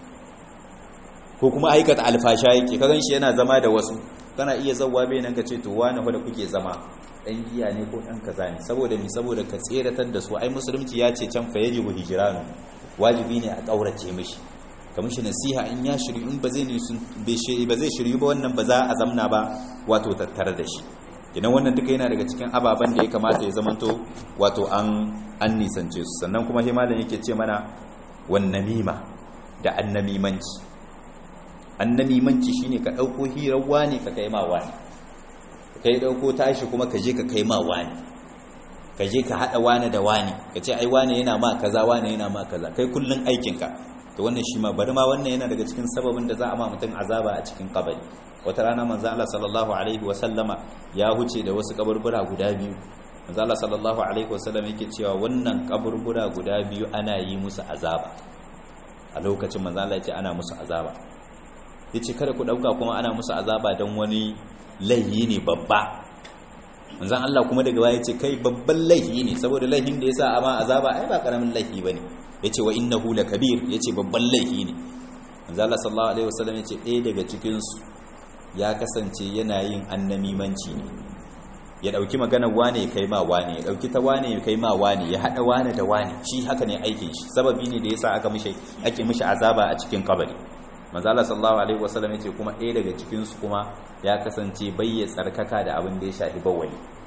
ko kuma aikata alfasha yake ka gan shi yana zama da wasu kana iya zauwa bai nan ka ce to wani fa da kuke zama dan giya ne ko dan kaza ne saboda mi saboda ka tseratar da su ai musulunci ya ce can fa yajibu hijranu wajibi ne a kaurace mishi kamar shi nasiha in ya shiri in ba zai ne ba zai shiri ba wannan ba za a zamna ba wato tattare da shi idan wannan duka yana daga cikin ababen da ya kamata ya zamanto wato an an nisance su sannan kuma himalan yake ce mana wan namima da annamimanci annamimanci shine ka dauko hirar wani ka kai ma wani kai dauko tashi kuma ka je ka kai ma wani ka je ka hada wani da wani ka ce ai wani yana ma kaza wani yana ma kaza kai kullun aikin ka to wannan shi ma bari ma wannan yana daga cikin sababin da za a ma mutum azaba a cikin kabari wata rana manzo Allah sallallahu alaihi wa sallama ya huce da wasu kaburbura guda biyu manzo Allah sallallahu alaihi wa sallam yake cewa wannan kaburbura guda biyu ana yi musu azaba a lokacin manzo Allah ya ce ana musu azaba yace kada ku dauka kuma ana musu azaba dan wani laihi ne babba manzon Allah kuma daga baya yace kai babban laihi ne saboda laihin da yasa amma azaba ai ba karamin laihi bane yace wa innahu lakabir yace babban laihi ne manzon Allah sallallahu alaihi wasallam yace ɗaya daga cikin su ya kasance yana yin annamimanci ne ya dauki maganar wane ya kai ma wane ya dauki ta wane ya kai ma wane ya hada wane da wane shi haka ne aikin shi sababi ne da yasa aka mishi ake mishi azaba a cikin kabari manzo Allah sallallahu alaihi wasallam yace kuma ɗaya daga cikin su kuma ya kasance bayya tsarkaka da abin da ya shafi bawali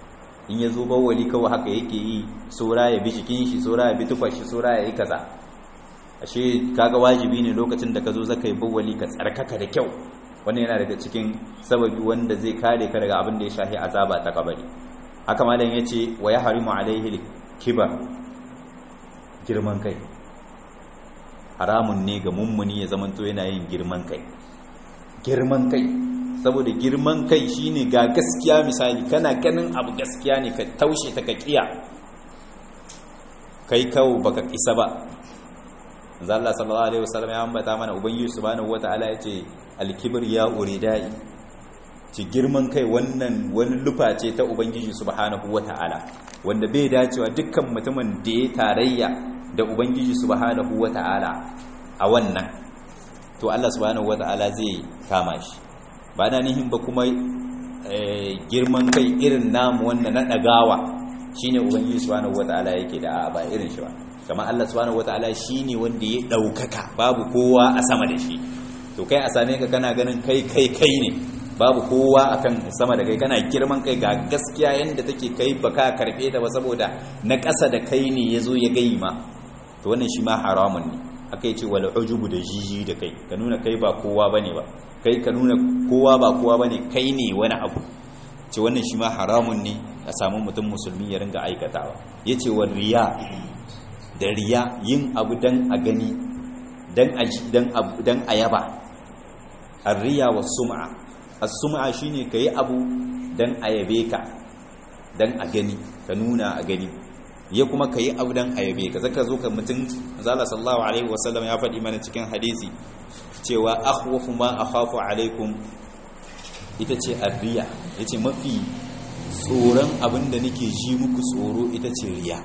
in ya zo bawali kawai haka yake yi, sora ya bi jikin shi, sora ya bi tufar shi, sora ya yi kaza. Ashe kaga wajibi ne lokacin da ka zo zaka yi bawali ka tsarkaka da kyau. Wannan yana daga cikin sababi wanda zai kare ka daga abin da ya shafi azaba ta kabari. Haka malam yace wa yahrimu alaihi kibar, girman kai haramun ne ga mummuni ya zamanto yana yin girman kai. Girman kai, saboda girman kai shine ga gaskiya, misali kana ganin abu gaskiya ne ka taushe ta ka kiya, kai kawo baka isa ba. manzo Allah sallallahu alaihi wasallam ya ambata mana ubangiji subhanahu wataala yace al-kibr ya uridai, ci girman kai wannan wani lufa ce ta ubangiji subhanahu wataala wanda bai dacewa dukkan mutumin da ya tarayya da ubangiji subhanahu wataala a wannan, to Allah subhanahu wataala zai kama shi. ba na nihin ba kuma girman kai irin namu wanda na dagawa shine ubangiji subhanahu wataala yake da ba irin shi ba. kamar Allah subhanahu wataala shine wanda ya daukaka, babu kowa a sama da shi. to kai a same ka kana ganin kai kai kai ne, babu kowa akan sama da kai, kana girman kai ga gaskiya yanda take kai baka karbe ta ba saboda na ƙasa da kai ne yazo ya gai ma, to wannan shi ma haramun ne. akai ce wal ujubu da jiji da kai, ka nuna kai ba kowa bane ba, kai ka nuna kowa ba kowa bane, kai ne wani abu, ce wannan shi ma haramun ne a samu mutum musulmi ya ringa aikatawa. yace wal riya, da riya, yin abu dan a gani, dan a dan abu dan ayaba. ar-riya was sum'a, as-sum'a shine kai abu dan ayabe ka, dan a gani, ka nuna a gani. ya kuma kai abu dan ayabe ka, zaka zo ka mutun zalla sallallahu alaihi wasallam ya faɗi mana cikin hadisi cewa akhwafu ma akhafu alaikum, ita ce ar-riya, yace mafi tsoron abinda nake ji muku tsoro ita ce riya.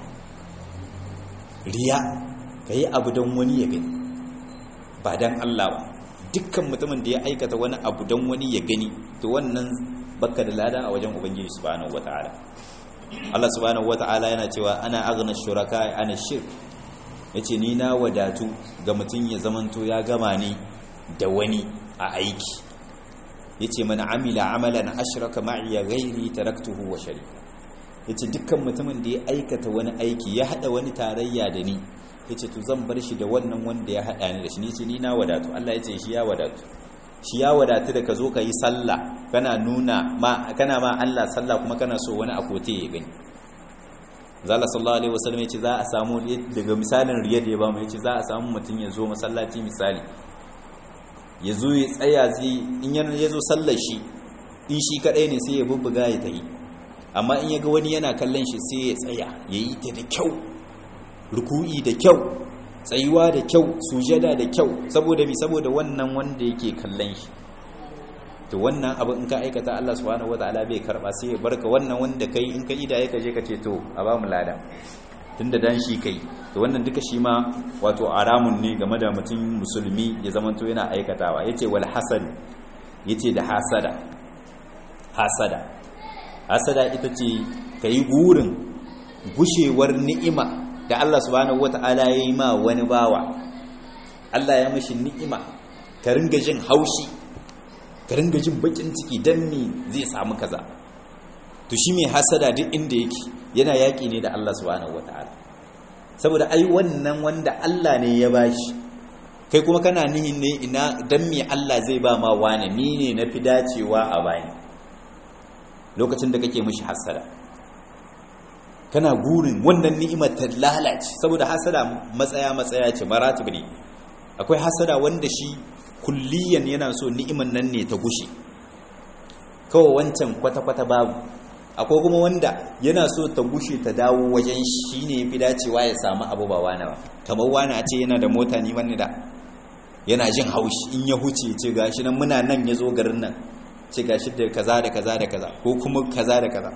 riya kai abu dan wani ya gani ba dan Allah ba. dukkan mutumin da ya aikata wani abu dan wani ya gani, to wannan baka da lada a wajen ubangiji subhanahu wataala. Allah subhanahu wataala yana cewa ana aghna shuraka ana shirk, yace ni na wadatu ga mutun ya zamanto ya gama ni da wani a aiki. yace man amila amalan ashraka ma'i ghairi taraktuhu wa sharika, yace dukkan mutumin da ya aikata wani aiki ya hada wani tarayya da ni, yace to zan bar shi da wannan wanda ya hada ni da shi. ni ce ni na wadatu. Allah yace shi ya wadatu, shi ya wadatu da ka zo ka yi sallah kana nuna ma kana ma Allah sallah kuma kana so wani akote ya gani. zalla sallallahu alaihi wasallam yace za a samu daga misalin riya da ya ba mu, yace za a samu mutun ya zo masallaci misali, ya zo ya tsaya zai in ya zo sallar shi in shi kadai ne sai ya bubbuga ya tayi, amma in yaga wani yana kallon shi sai ya tsaya yayi ta da kyau, ruku'i da kyau, tsayuwa da kyau, sujada da kyau, saboda mi saboda wannan wanda yake kallon shi. to wannan abu in ka aikata Allah subhanahu wataala bai karba, sai ya barka wannan wanda kai in ka ida yake je ka ce to a ba mu lada tunda dan shi kai. to wannan duka shi ma wato haramun ne game da mutum musulmi ya zamanto yana aikatawa. yace wal hasad, yace da hasada. hasada hasada ita ce kai gurin gushewar ni'ima da Allah subhanahu wata'ala ya yi ma wani bawa. Allah ya mashi ni'ima, ka ringa jin haushi, ka ringa jin bakin ciki dan me zai samu kaza. to shi mai hasada duk inda yake yana yaki ne da Allah subhanahu wata'ala, saboda ai wannan wanda Allah ne ya bashi, kai kuma kana nihin ne ina dan me Allah zai ba ma wani, ni ne nafi dacewa a bani. lokacin da kake mishi hasada kana gurin wannan ni'imar ta lalace, saboda hasada matsaya matsaya ce, maratib ne. akwai hasada wanda shi kulliyan yana so ni'imar nan ne ta gushe, kawai wancan kwata-kwata babu. akwai kuma wanda yana so ta gushe ta dawo wajen shi ne fi dacewa ya samu abu ba wani ba. kamar wani a ce yana da mota ni wani da yana jin haushi in ya huce ce gashi nan muna nan ya zo garin nan, ce gashi da kaza da kaza da kaza ko kuma kaza da kaza.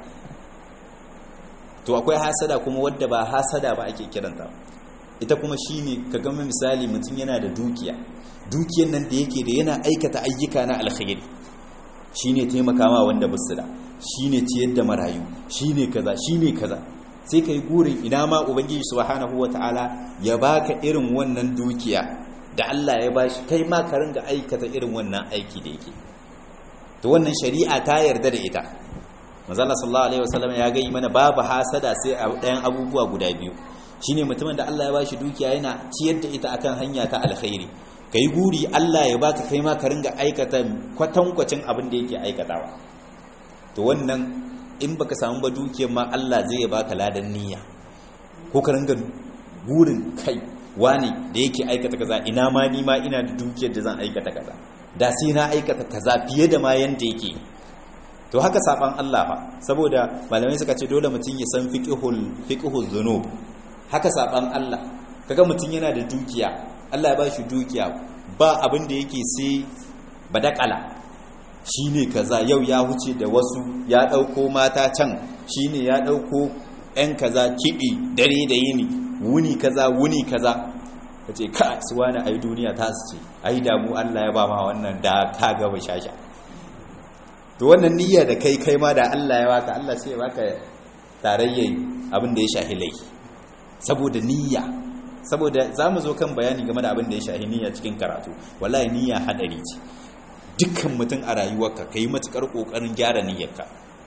to akwai hasada kuma wadda ba hasada ba ake kiranta, ita kuma shine ka ga misali mutum yana da dukiya, dukiyar nan da yake da yana aikata ayyuka na alkhairi, shine taimaka ma wanda basu da, shine ciyar da marayu, shine kaza shine kaza. sai kai gurin ina ma ubangiji subhanahu wataala ya baka irin wannan dukiya da Allah ya bashi, kai ma ka ringa aikata irin wannan aiki da yake. to wannan shari'a ta yarda da ita, manzo Allah sallallahu alaihi wasallam ya ga mana babu hasada sai a ɗayan abubuwa guda biyu shine mutumin da Allah ya bashi dukiya yana ciyar da ita akan hanya ta alkhairi kai guri Allah ya baka kai ma ka ringa aikata kwatankwacin abin da yake aikatawa to wannan in baka samu ba dukiyar ma Allah zai baka ladan niyya ko ka ringa gurin kai wani da yake aikata kaza ina ma ni ma ina da dukiyar da zan aikata kaza da sai na aikata kaza fiye da ma yanda yake to haka saban Allah fa saboda malamai suka ce dole mutum ya san fiqhul fiqhul dhunub haka saban Allah kaga mutum yana da dukiya Allah ya bashi dukiya ba abin da yake sai badakala shine kaza yau ya huce da wasu ya dauko mata can shine ya dauko ɗan kaza kibi dare da yini wuni kaza wuni kaza kace ka su wani ai duniya ta su ce ai damu Allah ya ba ma wannan da ka ga bashasha to wannan niyya da kai kai ma da Allah ya baka Allah sai ya baka tarayyai abin da ya shahi laifi saboda niyya saboda zamu zo kan bayani game da abin da ya shahi niyya cikin karatu wallahi niyya hadari ce dukkan mutum a rayuwarka kai matukar kokarin gyara niyyarka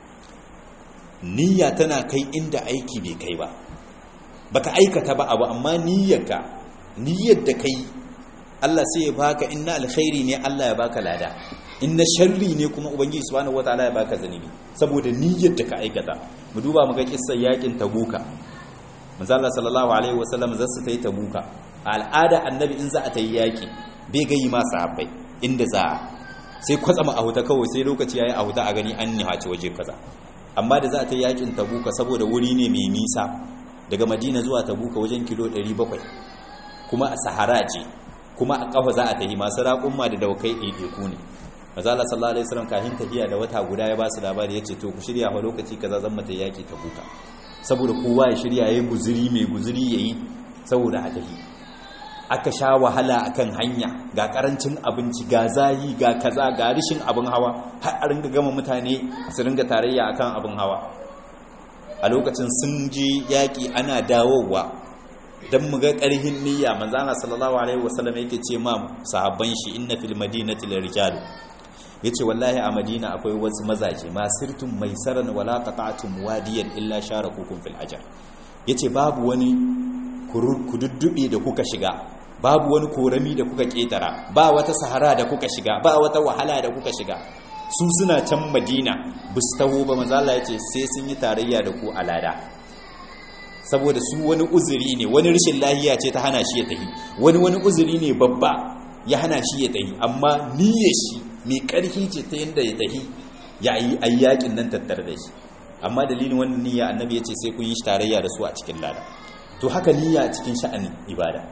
niyya tana kai inda aiki bai kai ba baka aikata ba abu amma niyyarka niyyar da kai Allah sai ya baka inna alkhairi ne Allah ya baka lada inna sharri ne kuma ubangiji subhanahu wataala ya baka zanibi saboda niyyar da ka aikata mu duba mu ga kissar yakin tabuka manzo Allah sallallahu alaihi wasallam zasu tayi tabuka al'ada annabi in za a tayi yaki bai gayi ma sahabbai inda za sai kwatsama a huta kawai sai lokaci yayi a huta a gani an nihaci waje kaza amma da za a tayi yakin tabuka saboda wuri ne mai nisa daga Madina zuwa tabuka wajen kilo ɗari bakwai kuma a sahara ce kuma a kafa za a tayi masu raƙumma da daukai ɗaiɗaiku ne manzo Allah sallallahu alaihi wasallam kafin tafiya da wata guda ya ba su labari yace to ku shirya fa lokaci kaza zan mata yaki tabuka saboda kowa ya shirya yayin guzuri mai guzuri yayi saboda a tafi aka sha wahala akan hanya ga karancin abinci ga zayi ga kaza ga rishin abin hawa har a ringa gama mutane su ringa tarayya akan abin hawa a lokacin sun je yaki ana dawowa dan mu ga ƙarhin niyya manzo Allah sallallahu alaihi wasallam yake ce ma sahabban shi inna fil madinati lirijal yace wallahi a Madina akwai wasu mazaje masirtum maisaran wala qata'tum wadiyan illa sharakukum fil ajr yace babu wani kududdube da kuka shiga babu wani korami da kuka ketara ba wata sahara da kuka shiga ba wata wahala da kuka shiga su suna can Madina bustahu ba manzo Allah yace sai sun yi tarayya da ku alada saboda su wani uzuri ne wani rashin lahiya ce ta hana shi ya tahi wani wani uzuri ne babba ya hana shi ya tahi amma niyyar shi mai ƙarfi ce ta yanda ya tahi ya yi ayyakin nan tattare da shi amma dalilin wannan niyya annabi ya ce sai kun yi tarayya da su a cikin lada to haka niyya a cikin sha'anin ibada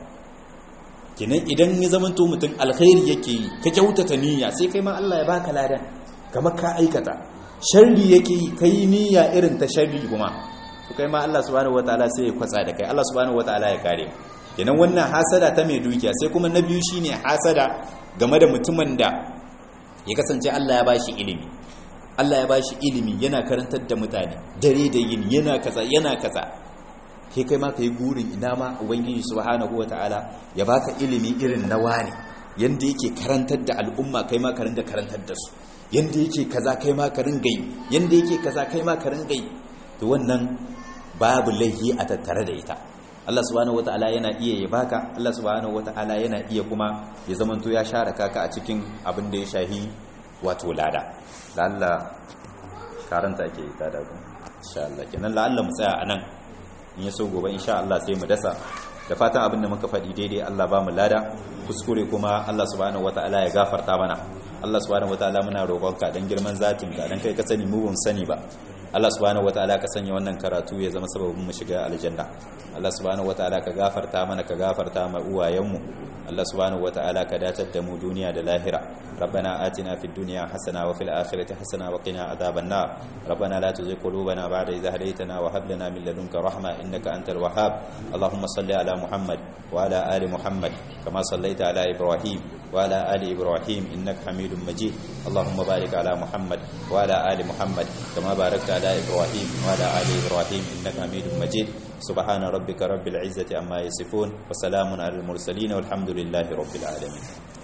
kenan idan ya zama to mutum alkhairi yake yi ka kyautata niyya sai kai ma Allah ya baka ladan kamar ka aikata sharri yake yi kai niyya irin ta sharri kuma to kai ma Allah subhanahu wataala sai ya kwatsa da kai Allah subhanahu wataala ya kare kenan wannan hasada ta mai dukiya sai kuma na biyu shine hasada game da mutumin da ya kasance Allah ya bashi ilimi Allah ya bashi ilimi yana karantar da mutane dare da yini yana kaza yana kaza sai kai ma kai gurin ina ma ubangiji subhanahu wataala ya baka ilimi irin na wani yanda yake karantar da al'umma kai ma ka ringa karantar da su yanda yake kaza kai ma ka ringa yi yanda yake kaza kai ma ka ringa yi to wannan babu laihi a tattare da ita Allah subhanahu wataala yana iya ya baka Allah subhanahu wataala yana iya kuma ya zamanto ya share kaka a cikin abin da ya shahi wato lada lalla karanta ake yi tada ku insha Allah kenan lalla mu tsaya anan in yaso gobe insha Allah sai mu dasa da fatan abin da muka faɗi daidai Allah ba mu lada kuskure kuma Allah subhanahu wataala ya gafarta mana Allah subhanahu wataala muna roƙonka dan girman zatin ka dan kai ka sani mu ban sani ba Allah subhanahu wataala ka sanya wannan karatu ya zama sababin mu shiga aljanna Allah subhanahu wataala ka gafarta mana ka gafarta ma uwayenmu Allah subhanahu wataala ka datar da mu duniya da lahira ربنا آتنا في الدنيا حسنة وفي الآخرة حسنة وقنا عذاب النار ربنا لا تزغ قلوبنا بعد إذ هديتنا وهب لنا من لدنك رحمة إنك أنت الوهاب اللهم صل على محمد وعلى آل محمد كما صليت على إبراهيم وعلى آل إبراهيم إنك حميد مجيد اللهم بارك على محمد وعلى آل محمد كما باركت على إبراهيم وعلى آل إبراهيم إنك حميد مجيد سبحان ربك رب العزة عما يصفون وسلام على المرسلين والحمد لله رب العالمين